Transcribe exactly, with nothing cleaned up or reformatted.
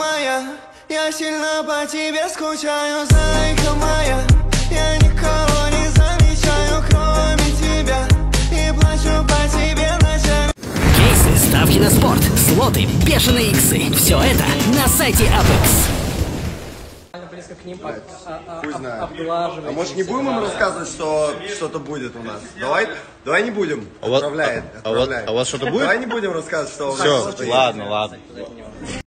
моя, я сильно по тебе скучаю, зайка моя. Я никого не замечаю, кроме тебя, и плачу по тебе ночами. Кейсы, ставки на спорт, слоты, бешеные иксы. Все это на сайте Апекс. Близко к ним Пусть об, знает. обглаживать. А может не будем им рассказывать, что что-то будет у нас? Давай, давай не будем. А у вас- Отправляет, а- а у вас- отправляет. а у вас что-то будет? Давай не будем рассказывать, что у нас Все, что-то есть. ладно, ладно.